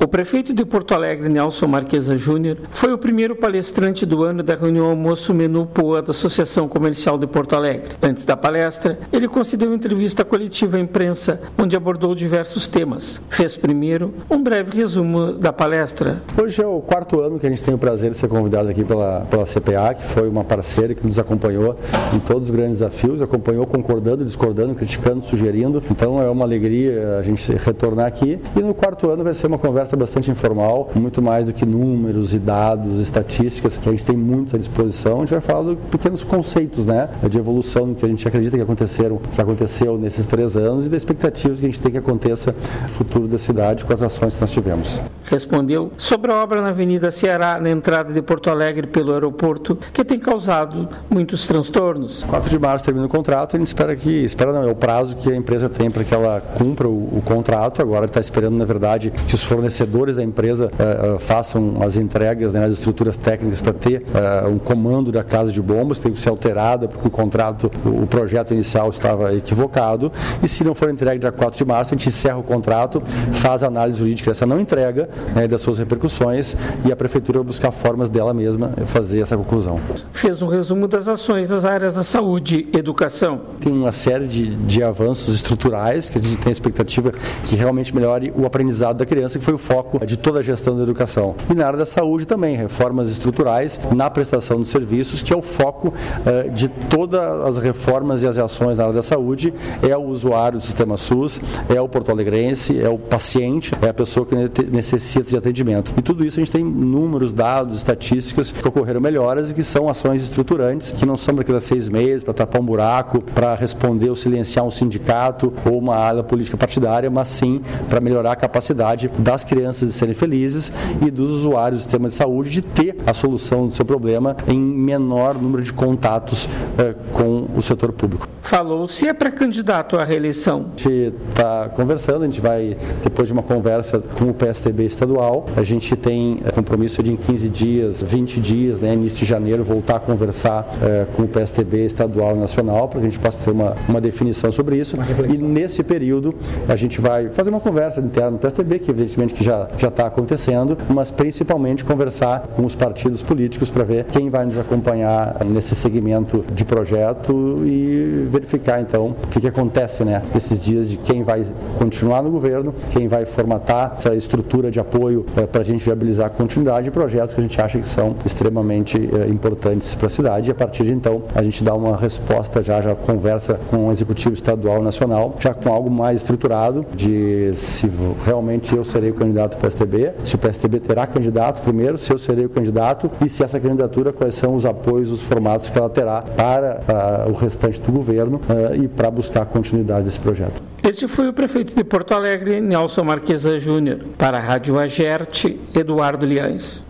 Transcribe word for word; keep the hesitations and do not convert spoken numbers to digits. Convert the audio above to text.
O prefeito de Porto Alegre, Nelson Marquesa Júnior, foi o primeiro palestrante do ano da reunião Almoço Menu Poa da Associação Comercial de Porto Alegre. Antes da palestra, ele concedeu entrevista coletiva à imprensa, onde abordou diversos temas. Fez primeiro um breve resumo da palestra. Hoje é o quarto ano que a gente tem o prazer de ser convidado aqui pela, pela C P A, que foi uma parceira que nos acompanhou em todos os grandes desafios, acompanhou concordando, discordando, criticando, sugerindo. Então é uma alegria a gente retornar aqui. E no quarto ano vai ser uma conversa bastante informal, muito mais do que números e dados, estatísticas, que a gente tem muito à disposição. A gente vai falar de pequenos conceitos, né, de evolução que a gente acredita que aconteceram, que aconteceu nesses três anos e das expectativas que a gente tem que aconteça no futuro da cidade com as ações que nós tivemos. Respondeu sobre a obra na Avenida Ceará, na entrada de Porto Alegre pelo aeroporto, que tem causado muitos transtornos. quatro de março termina o contrato, a gente espera que, espera não, é o prazo que a empresa tem para que ela cumpra o, o contrato. Agora está esperando, na verdade, que os fornecedores da empresa uh, uh, façam as entregas, né, as estruturas técnicas para ter uh, um comando da casa de bombas. Teve que ser alterada porque o contrato, o, o projeto inicial estava equivocado, e se não for entregue dia quatro de março, a gente encerra o contrato, faz a análise jurídica dessa não entrega, né, das suas repercussões, e a prefeitura vai buscar formas dela mesma fazer essa conclusão. Fez um resumo das ações das áreas da saúde e educação. Tem uma série de, de avanços estruturais que a gente tem a expectativa que realmente melhore o aprendizado da criança, que foi o foco de toda a gestão da educação. E na área da saúde também, reformas estruturais na prestação de serviços, que é o foco uh, de todas as reformas e as ações na área da saúde, é o usuário do sistema SUS, é o porto-alegrense, é o paciente, é a pessoa que necessita de atendimento. E tudo isso a gente tem números, dados, estatísticas que ocorreram melhoras e que são ações estruturantes, que não são daqueles seis meses para tapar um buraco, para responder ou silenciar um sindicato ou uma ala política partidária, mas sim para melhorar a capacidade das crianças de serem felizes e dos usuários do sistema de saúde de ter a solução do seu problema em menor número de contatos eh, com o setor público. Falou se é pré-candidato à reeleição. A gente está conversando, a gente vai, depois de uma conversa com o P S D B estadual, a gente tem eh, compromisso de em quinze dias, vinte dias, né, início de janeiro, voltar a conversar eh, com o P S D B estadual e nacional, para que a gente possa ter uma, uma definição sobre isso. E nesse período a gente vai fazer uma conversa interna no P S D B, que evidentemente que já já está acontecendo, mas principalmente conversar com os partidos políticos para ver quem vai nos acompanhar nesse segmento de projeto e verificar então o que, que acontece, né, nesses dias, de quem vai continuar no governo, quem vai formatar essa estrutura de apoio é, para a gente viabilizar a continuidade de projetos que a gente acha que são extremamente é, importantes para a cidade, e a partir de então a gente dá uma resposta, já, já conversa com o executivo estadual e nacional, já com algo mais estruturado de se realmente eu serei o candidato P S D B, se o P S D B terá candidato primeiro, se eu serei o candidato e se essa candidatura, quais são os apoios, os formatos que ela terá para uh, o restante do governo uh, e para buscar a continuidade desse projeto. Este foi o prefeito de Porto Alegre, Nelson Marquesa Júnior. Para a Rádio Agerte, Eduardo Liães.